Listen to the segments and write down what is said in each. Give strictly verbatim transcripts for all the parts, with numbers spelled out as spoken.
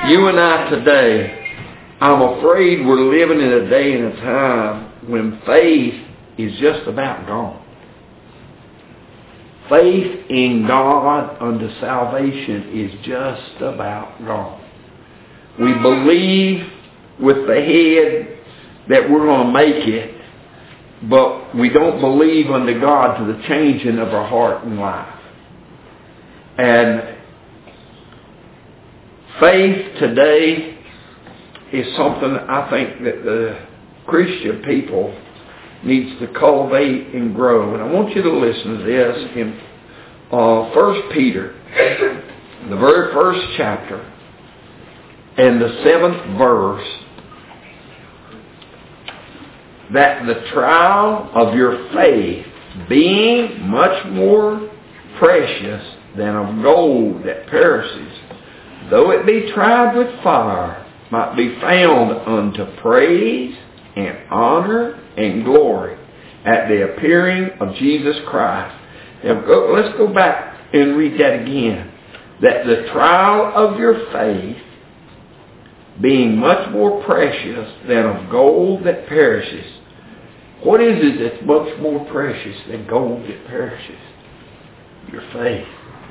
You and I today, I'm afraid we're living in a day and a time when faith is just about gone. Faith in God unto salvation is just about gone. We believe with the head that we're going to make it, but we don't believe unto God to the changing of our heart and life. And faith today is something I think that the Christian people needs to cultivate and grow. And I want you to listen to this in uh, First Peter, the very first chapter, and the seventh verse, that the trial of your faith, being much more precious than of gold that perishes, though it be tried with fire, might be found unto praise and honor and glory at the appearing of Jesus Christ. Now go, let's go back and read that again. That the trial of your faith, being much more precious than of gold that perishes. What is it that's much more precious than gold that perishes? Your faith.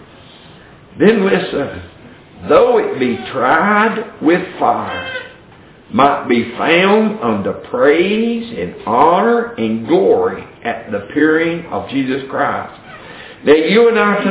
Then listen. Though it be tried with fire, might be found unto praise and honor and glory at the appearing of Jesus Christ. Now you and I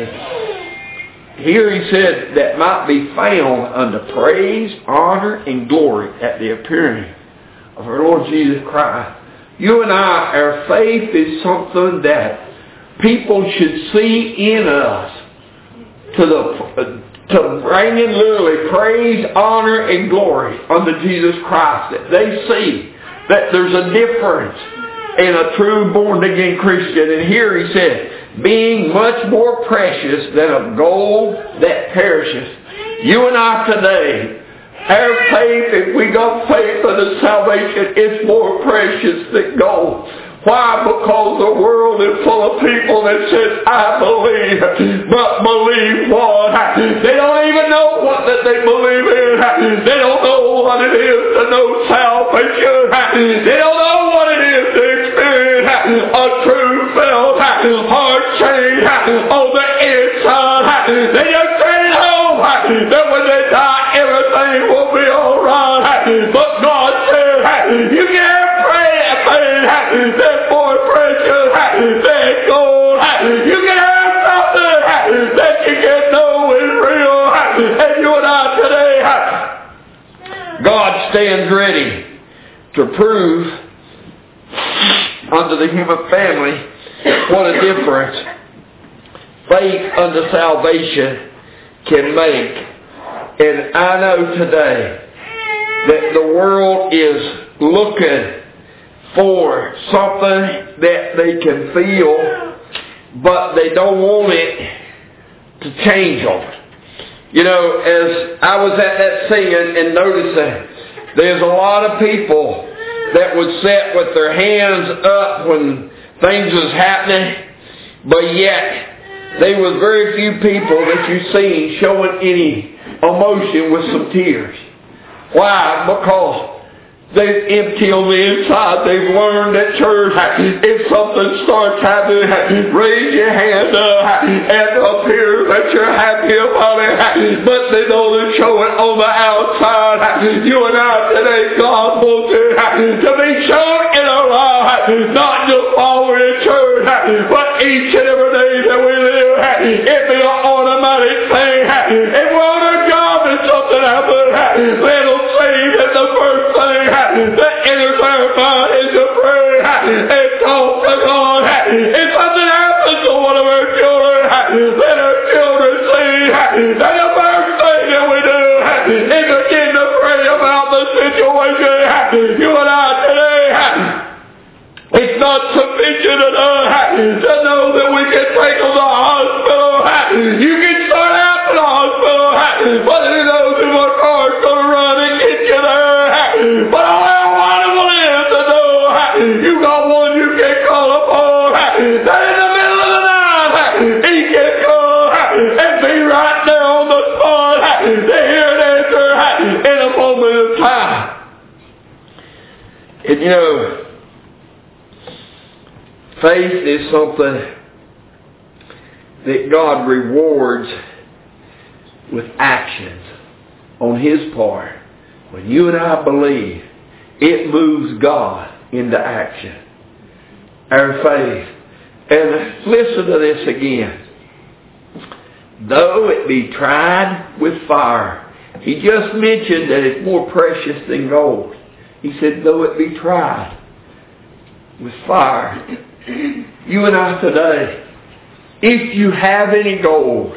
today, here he said that might be found unto praise, honor, and glory at the appearing of our Lord Jesus Christ. You and I, our faith is something that people should see in us to the uh, to bring in literally praise, honor, and glory unto Jesus Christ. That they see that there's a difference in a true born-again Christian. And here he said, being much more precious than of gold that perishes. You and I today, our faith, if we got faith unto salvation, is more precious than gold. Why? Because the world is full of people that says, I believe, but believe what? They don't even know what that they believe in. They don't know what it is to know salvation. They don't know what it is to experience a true felt heart change on the inside. They just say home that when they die, everything will be alright. But God said, you can't pray faith that's more precious than gold. You can have something that you can know is real. And you and I today, God stands ready to prove unto the human family what a difference faith unto salvation can make. And I know today that the world is looking for something that they can feel, but they don't want it to change them. You know, as I was at that scene and noticing, there's a lot of people that would sit with their hands up when things was happening, but yet there was very few people that you see showing any emotion with some tears. Why? Because they've empty on the inside. They've learned at church, if something starts happening, raise your hand up and appear that you're happy about it. But they don't show it on the outside. You and I today, God wants it to be shown in our lives, not just while we're in church, but each and every day that we live. It be an automatic thing. If we're on a job and something happens, little save it the first thing that enters our mind is to pray and talk to God. If something happens to one of our children, let our children see that the first thing that we do is begin to pray about the situation. You and I today, it's not sufficient enough to know that we can take them to the hospital. You can start out in the hospital, but who knows if a car's going to run and get you there. But all I want is to know you got one you can call upon. That in the middle of the night, he can come and be right there on the spot to hear an answer. And you know, faith is something that God rewards with actions on His part. When you and I believe, it moves God into action. Our faith. And listen to this again. Though it be tried with fire. He just mentioned that it's more precious than gold. He said, though it be tried with fire. You and I today, if you have any gold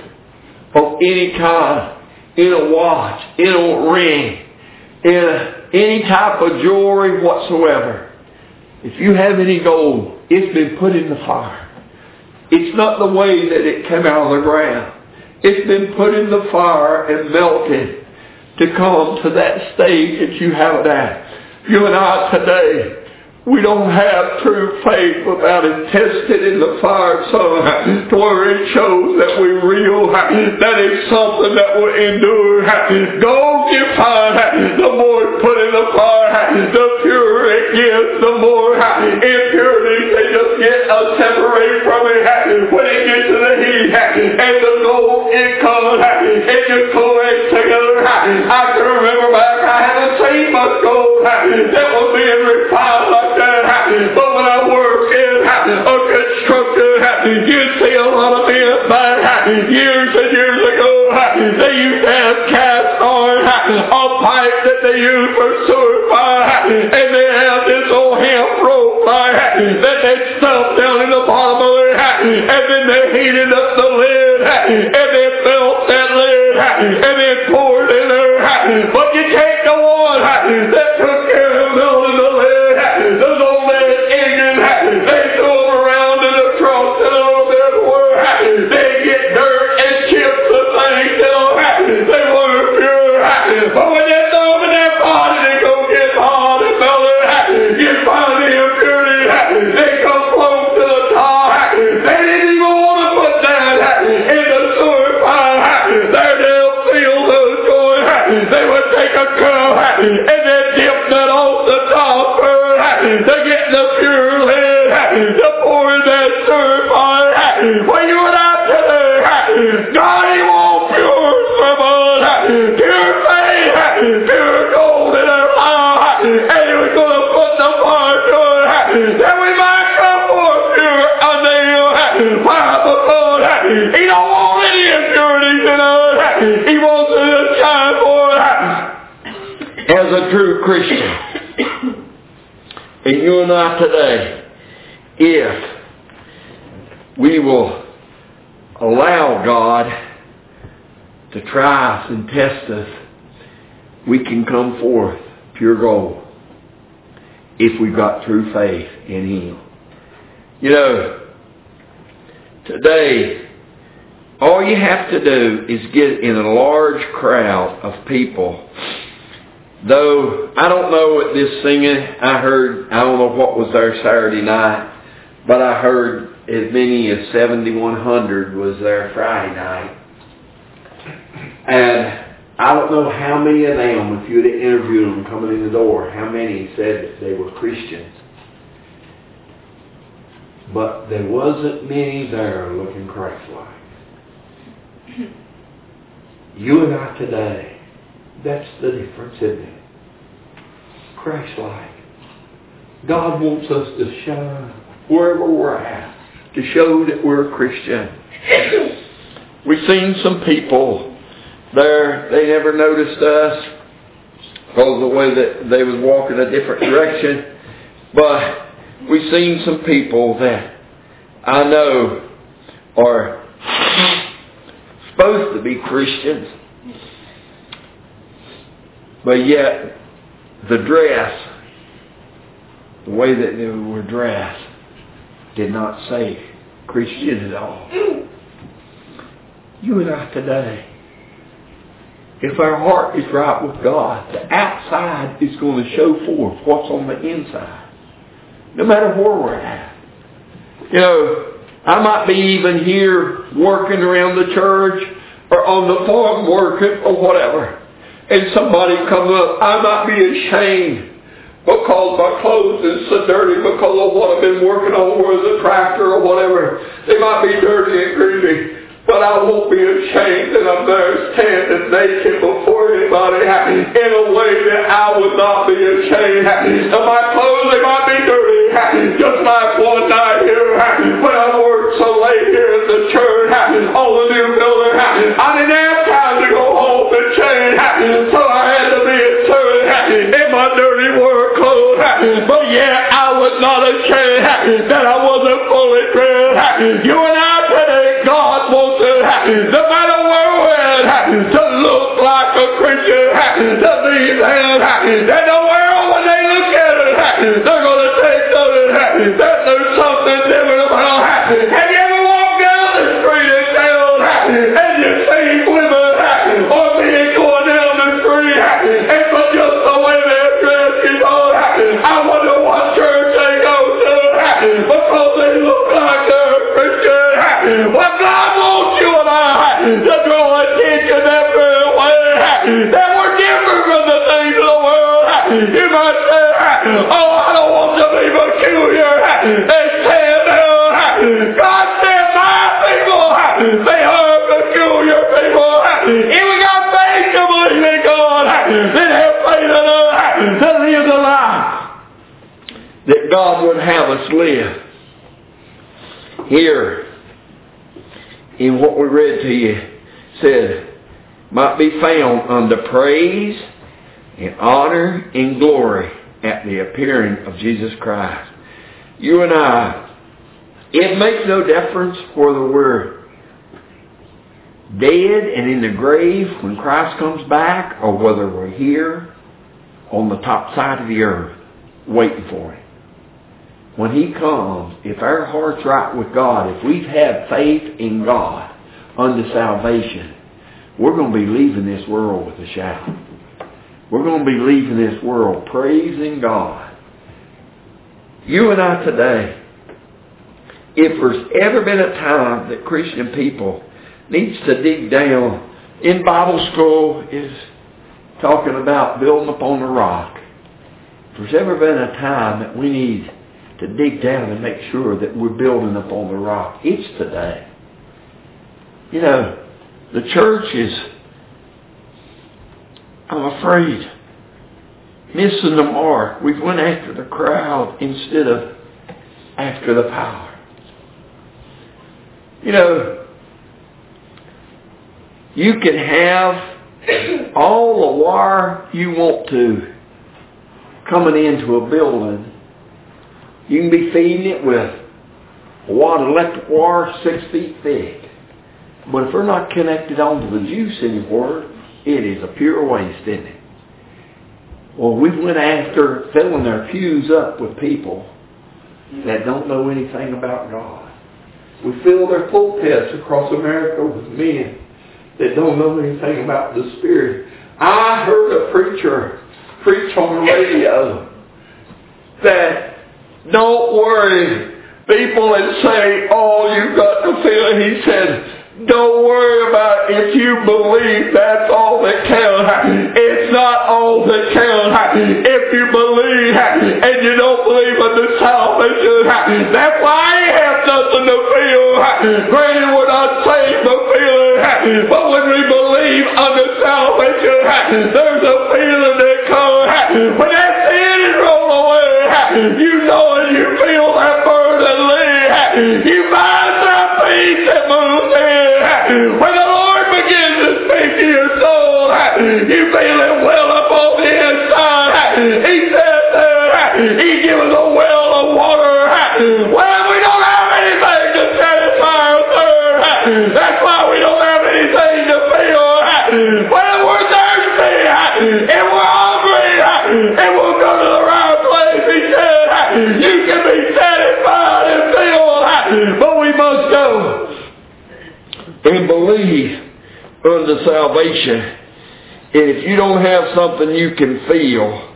of any kind, in a watch, in a ring, in a, any type of jewelry whatsoever, if you have any gold, it's been put in the fire. It's not the way that it came out of the ground. It's been put in the fire and melted to come to that stage that you have it at. You and I today, we don't have true faith without it tested in the fire sun to where it shows that we real, that it's something that will endure. Gold you find, the more it's put in the fire, the purer it gets, the more impurities they just get separated from it when it gets to the heat. And the gold, it comes, it just collects together. I can remember back, I haven't seen much gold that was being refined like that. But when I worked in a construction, you'd see a lot of men back years and years ago. They used to have cast iron, a pipe that they used for sewer fire, and they have this old hemp rope pipe that they stuffed down in the bottom of it, and then they heated up the lid, and they filled that lid, and then poured in there. But you take the one that took care of building the lid, those old men engines, they throw them around in the trunk and a little bit where they get dirt and chips and things, you know, they weren't pure. But when they throw them in their body, they go get hard and melted. You find the impurity, they come close to the top. They didn't even want to put that in the sewer fire. There they'll feel those going. They would take a cup and then dip that off the top. They get the pure lid, to pour in that sewer fire. When you and I today, God, He wants pure from us, pure faith, pure gold in our heart, and He was going to put the fire to it, that we might come forth pure unto Him. Why? Because He don't want any impurities in us. He wants us to shine forth as a true Christian. And you and I today, if we will allow God to try us and test us, we can come forth pure gold if we've got true faith in Him. You know, today, all you have to do is get in a large crowd of people. Though, I don't know what this singing, I heard, I don't know what was there Saturday night, but I heard as many as seventy-one hundred was there Friday night. And I don't know how many of them, if you'd have interviewed them coming in the door, how many said that they were Christians. But there wasn't many there looking Christ-like. You and I today, that's the difference, isn't it? Christ-like. God wants us to shine wherever we're at, to show that we're a Christian. We've seen some people there, they never noticed us because of the way that they was walking a different direction. But we've seen some people that I know are supposed to be Christians, but yet the dress, the way that they were dressed, did not say Christian at all. You and I today, if our heart is right with God, the outside is going to show forth what's on the inside, no matter where we're at. You know, I might be even here working around the church or on the farm working or whatever, and somebody comes up, I might be ashamed because my clothes is so dirty because of what I've been working on with a tractor or whatever. They might be dirty and greasy, but I won't be ashamed that I'm there standing naked before anybody in a way that I would not be ashamed. Now my clothes, they might be dirty, just like one night here when I worked so late here at the church on the new building. I didn't have time to go home and change, so I had to be at church in my dirty work clothes. But yet I was not ashamed that I wasn't fully dressed. You and I today, God wants us, no matter where we're at, to look like a Christian, to be there. That the world, when they look at us, they're going to take notice that there's something different about us. Have you ever walked down the street in town and you see women or men going down the street and for just the way they're dressed, you know, I wonder what church they go to because they look like they're a Christian. Well, God wants you and I to draw attention that very way, that we're different from the things of the world. You might say, oh, I don't want to be peculiar and stand down. God said, my people, they are peculiar people. If we got faith to believe in God, then have faith in us to live the life that God would have us live. Here, in what we read to you, said, might be found unto praise and honor and glory at the appearing of Jesus Christ. You and I, it makes no difference whether we're dead and in the grave when Christ comes back or whether we're here on the top side of the earth waiting for Him. When He comes, if our heart's right with God, if we've had faith in God unto salvation, we're going to be leaving this world with a shout. We're going to be leaving this world praising God. You and I today, if there's ever been a time that Christian people needs to dig down, in Bible school is talking about building upon the rock. If there's ever been a time that we need to dig down and make sure that we're building upon the rock, it's today. You know, the church is, I'm afraid, missing the mark. We've went after the crowd instead of after the power. You know, you can have all the wire you want to coming into a building. You can be feeding it with a wad of electric wire six feet thick. But if they're not connected onto the juice anymore, it is a pure waste, isn't it? Well, we went after filling their pews up with people that don't know anything about God. We fill their pulpits across America with men that don't know anything about the Spirit. I heard a preacher preach on the radio that don't worry, people that say, oh, you've got to feel it. He said, don't worry about if you believe, that's all that counts. It's not all that counts. If you believe and you don't believe in the salvation, that's why you have nothing to feel. Granted, we're not saved to feel it, but when we believe under salvation, there's a feeling that comes. When that sin is rolled away, you know and you feel that burden leave. You find that peace that moves in. When the Lord begins to speak to your soul, you feel it well up on the inside. He said there, He gives us a well of water. Well, we don't have anything to satisfy our thirst. That's why we don't have anything to feel. When we're thirsty and we're hungry and we'll go to the right place, He said, you can be satisfied and filled, but we must go and believe unto salvation. And if you don't have something you can feel,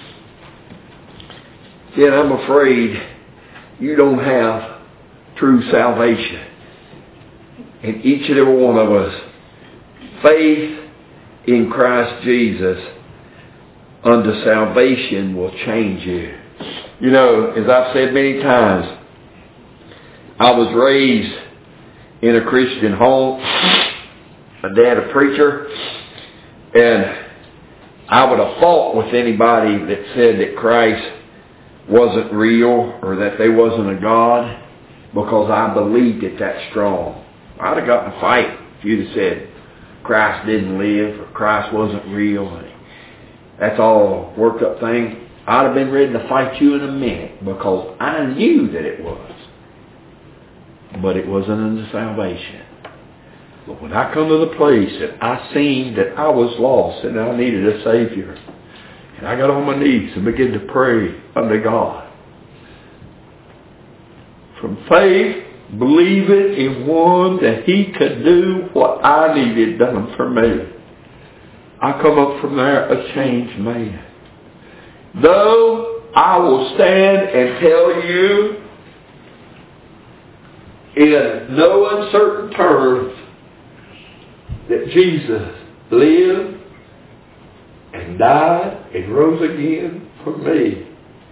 then I'm afraid you don't have true salvation. And each and every one of us, faith in Christ Jesus unto salvation will change you. You know, as I've said many times, I was raised in a Christian home. My dad a preacher. And I would have fought with anybody that said that Christ wasn't real or that there wasn't a God, because I believed it that strong. I'd have gotten a fight if you'd have said Christ didn't live or Christ wasn't real. That's all a worked up thing. I'd have been ready to fight you in a minute, because I knew that it was. But it wasn't unto salvation. But when I come to the place that I seen that I was lost and I needed a Savior, and I got on my knees and began to pray unto God, from faith, believing in one that He could do what I needed done for me, I come up from there a changed man. Though I will stand and tell you in no uncertain terms that Jesus lived and died and rose again for me.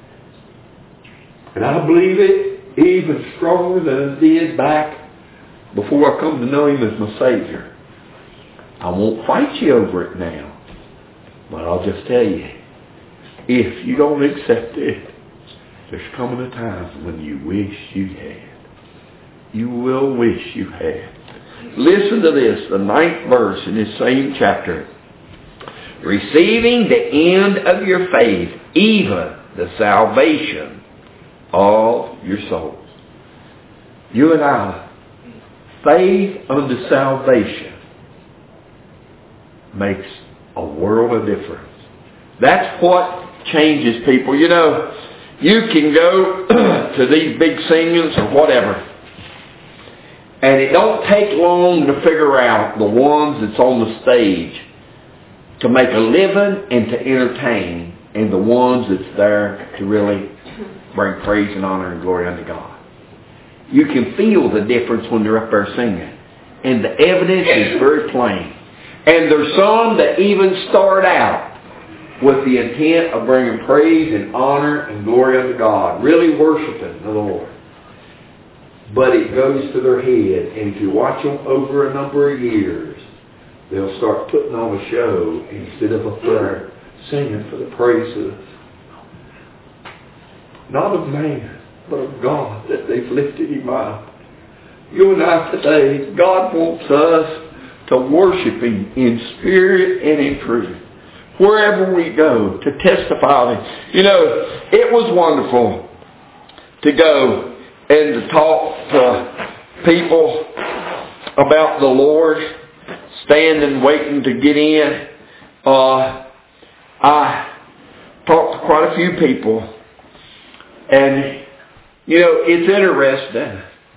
And I believe it even stronger than I did back before I come to know Him as my Savior. I won't fight you over it now, but I'll just tell you, if you don't accept it, there's coming a time when you wish you had. You will wish you had. Listen to this, the ninth verse in this same chapter. Receiving the end of your faith, even the salvation of your souls. You and I, faith unto salvation makes a world of difference. That's what changes people. You know, you can go to these big singings or whatever, and it don't take long to figure out the ones that's on the stage to make a living and to entertain, and the ones that's there to really bring praise and honor and glory unto God. You can feel the difference when they're up there singing. And the evidence is very plain. And there's some that even start out with the intent of bringing praise and honor and glory unto God, really worshiping the Lord. But it goes to their head, and if you watch them over a number of years, they'll start putting on a show instead of up there singing for the praises, not of man, but of God, that they've lifted Him up. You and I today, God wants us to worship Him in spirit and in truth. Wherever we go, to testify of Him. You know, it was wonderful to go and to talk to people about the Lord, standing waiting to get in. Uh, I talked to quite a few people, and you know, it's interesting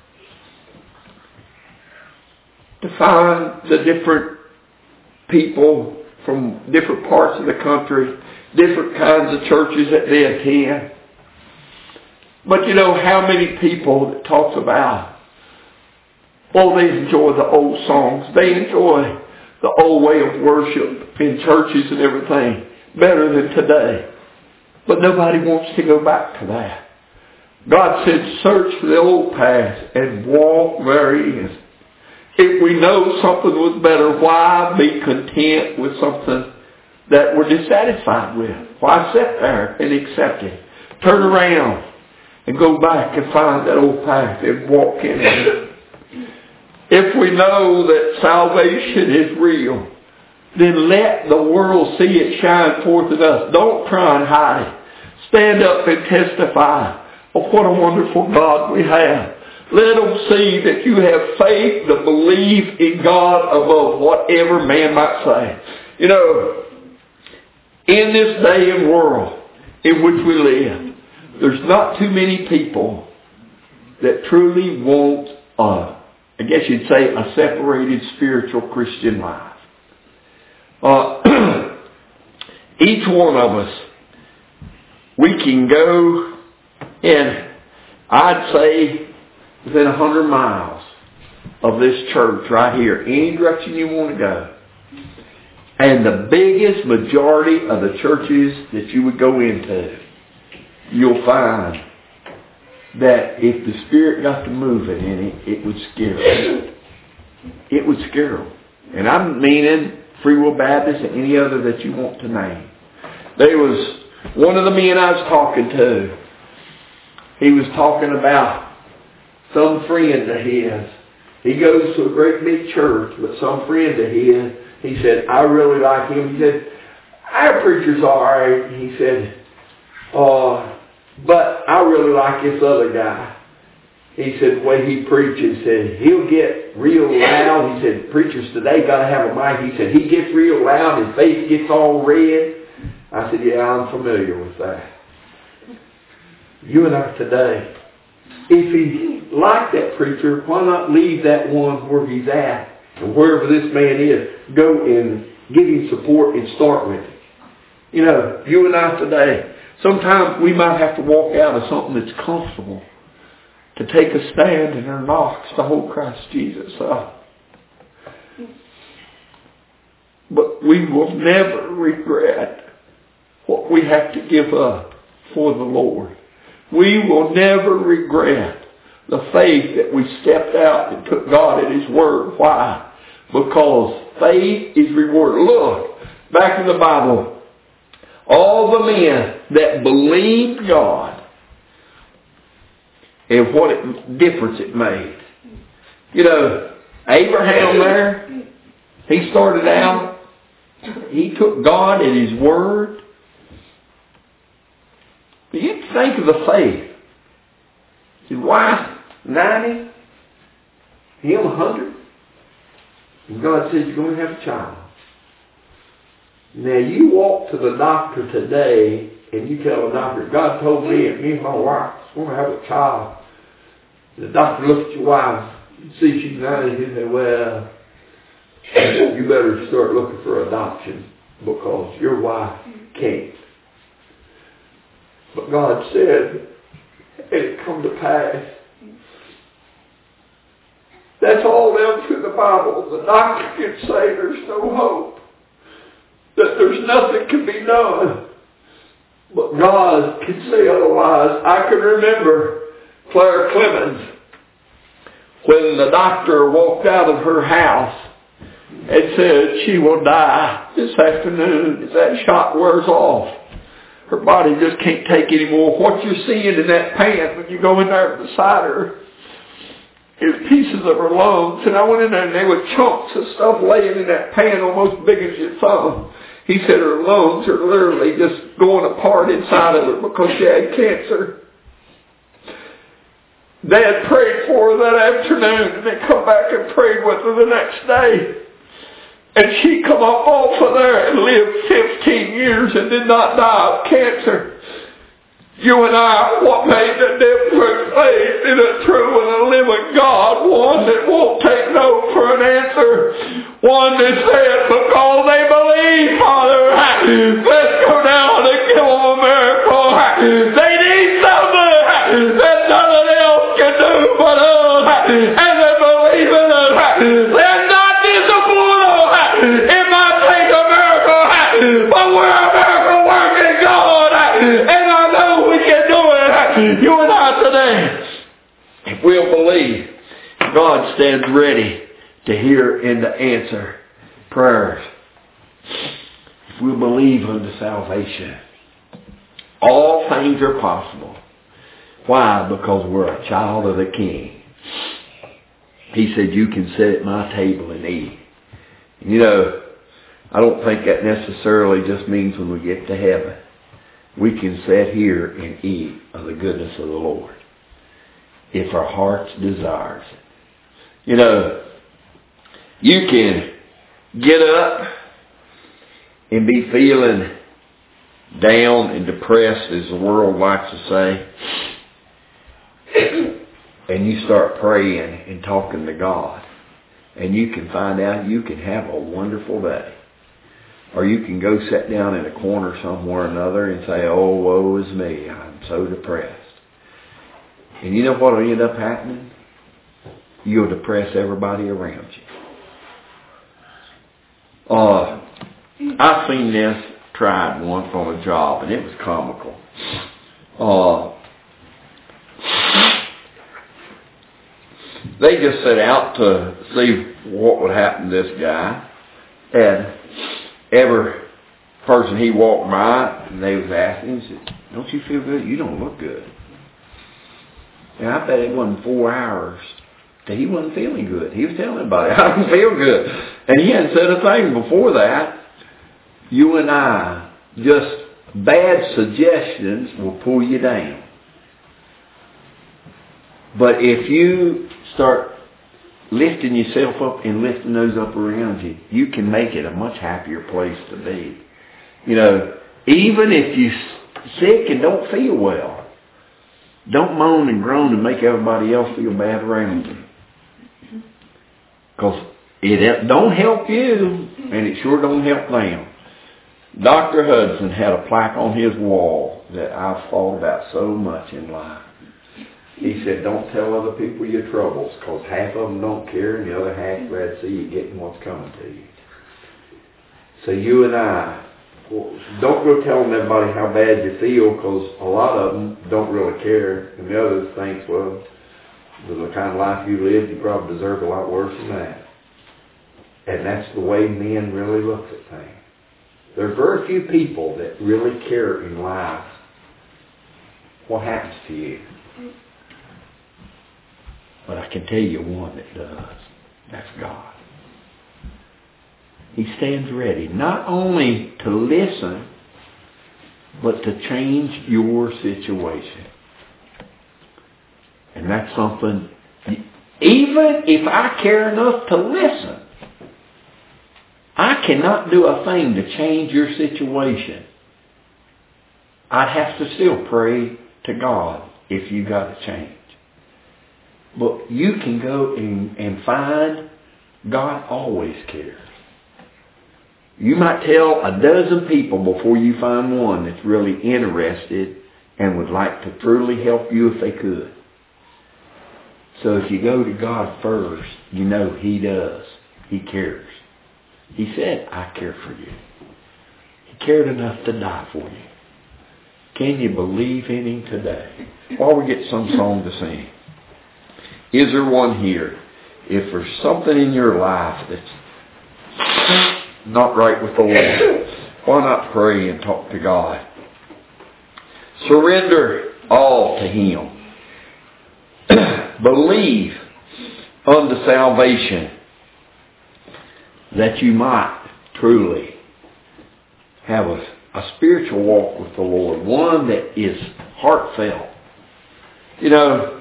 to find the different people from different parts of the country, different kinds of churches that they attend. But you know how many people that talks about, oh, they enjoy the old songs. They enjoy the old way of worship in churches and everything better than today. But nobody wants to go back to that. God said, search for the old path and walk therein. If we know something was better, why be content with something that we're dissatisfied with? Why sit there and accept it? Turn around and go back and find that old path and walk in it. If we know that salvation is real, then let the world see it shine forth in us. Don't try and hide it. Stand up and testify of what a wonderful God we have. Let them see that you have faith to believe in God above whatever man might say. You know, in this day and world in which we live, there's not too many people that truly want, uh, I guess you'd say, a separated spiritual Christian life. Uh, each one of us, we can go in, I'd say, within a hundred miles of this church right here, any direction you want to go. And the biggest majority of the churches that you would go into, you'll find that if the Spirit got to moving in it, it would scare them. It would scare them. And I'm meaning Free Will Baptist and any other that you want to name. There was one of the men I was talking to. He was talking about some friend of his. He goes to a great big church, but some friend of his, he said, I really like him. He said, our preacher's all right. He said, uh, but I really like this other guy. He said, the way he preaches, said, he'll get real loud. He said, preachers today got to have a mic. He said, he gets real loud. His face gets all red. I said, yeah, I'm familiar with that. You and I today, if he liked that preacher, why not leave that one where he's at? And wherever this man is, go and give him support and start with him. You know, you and I today, sometimes we might have to walk out of something that's comfortable to take a stand in our knocks to hold Christ Jesus up. But we will never regret what we have to give up for the Lord. We will never regret the faith that we stepped out and took God at His word. Why? Because faith is rewarded. Look, back in the Bible, all the men that believed God and what it, difference it made. You know, Abraham there, he started out, he took God at His word. But you think of the faith. His wife, ninety, him, one hundred. And God says, you're going to have a child. Now, you walk to the doctor today and you tell the doctor, God told me and me and my wife we're going to have a child. The doctor looks at your wife and sees she's ninety. He says, well, you better start looking for adoption because your wife can't. But God said, and it come to pass. That's all down through the Bible. The doctor can say there's no hope. That there's nothing can be done. But God can say otherwise. I can remember Clara Clemens when the doctor walked out of her house and said she will die this afternoon as that shot wears off. Her body just can't take anymore. What you're seeing in that pan when you go in there beside her is pieces of her lungs. And I went in there and there were chunks of stuff laying in that pan almost big as your thumb. He said her lungs are literally just going apart inside of her because she had cancer. They had prayed for her that afternoon and they come back and prayed with her the next day. And she come up off of there and lived fifteen years and did not die of cancer. You and I, what made the difference? Faith in a true and a living God. One that won't take no for an answer. One that said, because they believe, Father, let's go down and give them a miracle. They need something that nothing else can do but us. And they believe in us. They're not disappointed. It might take a miracle, but we're a miracle working God. And I know we can do it. You and I today. If we'll believe, God stands ready to hear and to answer prayers. If we'll believe unto salvation, all things are possible. Why? Because we're a child of the King. He said, you can sit at my table and eat. You know, I don't think that necessarily just means when we get to heaven. We can sit here and eat of the goodness of the Lord if our hearts desires it. You know, you can get up and be feeling down and depressed, as the world likes to say, and you start praying and talking to God, and you can find out you can have a wonderful day. Or you can go sit down in a corner somewhere or another and say, oh, woe is me, I'm so depressed. And you know what will end up happening? You'll depress everybody around you. Uh, I seen this tried once on a job, and it was comical. Uh, they just set out to see what would happen to this guy, and every person he walked by, and they was asking him, said, "Don't you feel good? You don't look good." And I bet it wasn't four hours that he wasn't feeling good. He was telling everybody, "I don't feel good," and he hadn't said a thing before that. You and I, just bad suggestions will pull you down. But if you start lifting yourself up and lifting those up around you, you can make it a much happier place to be. You know, even if you're sick and don't feel well, don't moan and groan and make everybody else feel bad around you. Because it don't help you, and it sure don't help them. Doctor Hudson had a plaque on his wall that I've thought about so much in life. He said, "Don't tell other people your troubles, because half of them don't care, and the other half glad to see you getting what's coming to you." So you and I, don't go telling everybody how bad you feel, because a lot of them don't really care, and the others think, well, with the kind of life you lived, you probably deserve a lot worse than that. And that's the way men really look at things. There are very few people that really care in life what happens to you. But I can tell you one that does. That's God. He stands ready not only to listen, but to change your situation. And that's something, even if I care enough to listen, I cannot do a thing to change your situation. I'd have to still pray to God if you got to change. But you can go and, and find God always cares. You might tell a dozen people before you find one that's really interested and would like to truly help you if they could. So if you go to God first, you know He does. He cares. He said, "I care for you." He cared enough to die for you. Can you believe in Him today? While we get some song to sing, is there one here? If there's something in your life that's not right with the Lord, why not pray and talk to God? Surrender all to Him. Believe unto salvation, that you might truly have a, a spiritual walk with the Lord, one that is heartfelt. You know,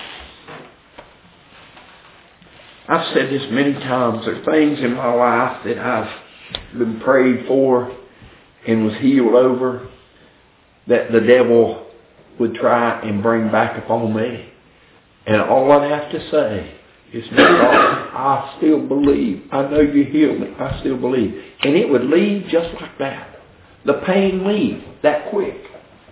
I've said this many times. There are things in my life that I've been prayed for and was healed over that the devil would try and bring back upon me. And all I'd have to say is, "No, God, I still believe. I know you healed me. I still believe." And it would leave just like that. The pain leave that quick.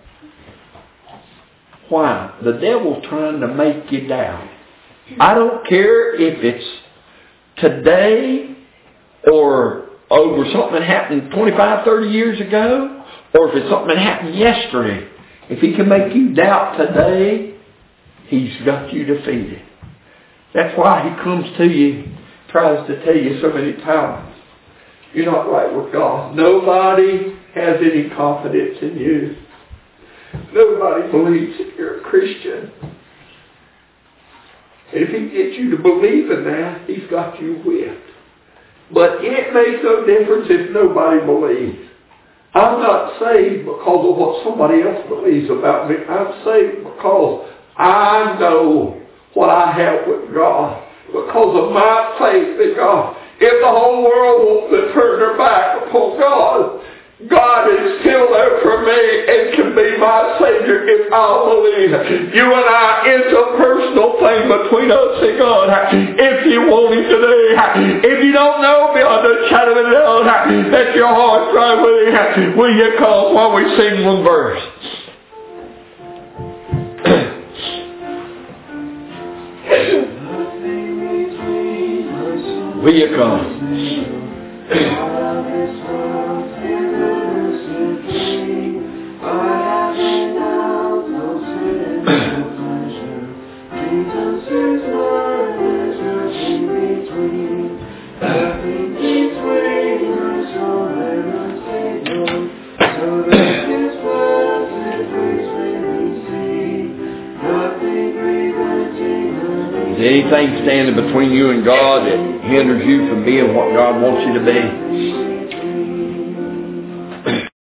Why? The devil's trying to make you doubt. I don't care if it's today or over something that happened twenty-five, thirty years ago, or if it's something that happened yesterday. If he can make you doubt today, he's got you defeated. That's why he comes to you, tries to tell you so many times, you're not right with God. Nobody has any confidence in you. Nobody believes that you're a Christian. And if he gets you to believe in that, he's got you whipped. But it makes no difference if nobody believes. I'm not saved because of what somebody else believes about me. I'm saved because I know what I have with God, because of my faith in God. If the whole world wants to turn their back upon God, God is still there for me and can be my Savior if I'll believe. You and I, it's a personal thing between us and God. If you want Him today, if you don't know beyond the shadow of a doubt that your heart's right with Him, will you come while we sing one verse? Will you come? Is anything standing between you and God that hinders you from being what God wants you to be?